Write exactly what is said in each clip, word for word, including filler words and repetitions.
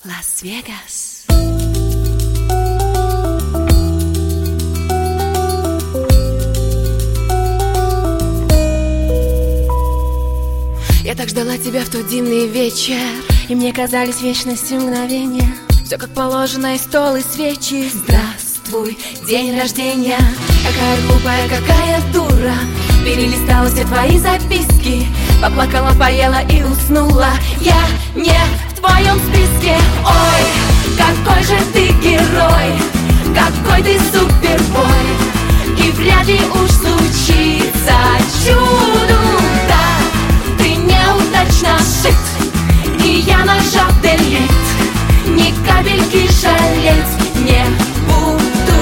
Лас-Вегас. Я так ждала тебя в тот дивный вечер, и мне казались вечностью мгновения. Все как положено, и стол, и свечи. Здравствуй, день рождения. Какая глупая, какая дура. Перелистала все твои записки, поплакала, поела и уснула. Я не в твоем списке. Ой, какой же ты герой, какой ты супербой. И вряд ли уж случится чудо. Да, ты неудачно шит, и я нажал delete. Ни капельки жалеть не буду.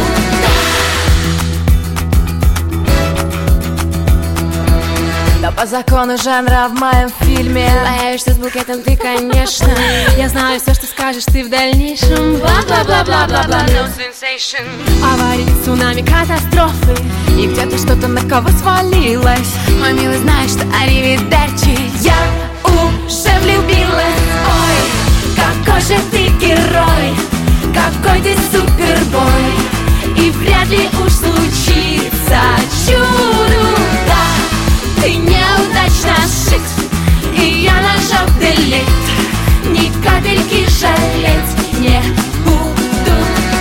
Да по закону жанра в моем фильме появишься с букетом ты, конечно. Я знаю все, что скажешь ты в дальнейшем. Бла-бла-бла-бла-бла-бла, no sensation. Аварии, цунами, катастрофы, и где-то что-то на кого свалилось. Мой милый, знаешь, что аривидерчи. Я уже влюбилась. Ой, какой же ты герой, какой ты супербой. И вряд ли уж случится чудо. Да, ты неудачно шит, и я нажал delete. Ни капельки жалеть не буду.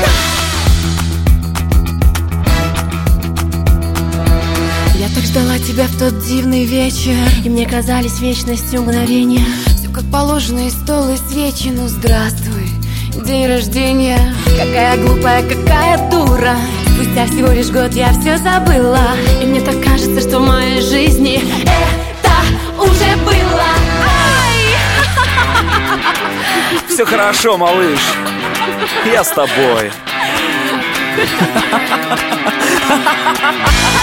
Я так ждала тебя в тот дивный вечер, и мне казались вечностью мгновения. Все как положено, и стол, и свечи. Ну здравствуй, день рождения. Какая глупая, какая дура. Спустя всего лишь год я все забыла, и мне так кажется, что в моей жизни это уже было. Ай! Все хорошо, малыш, я с тобой.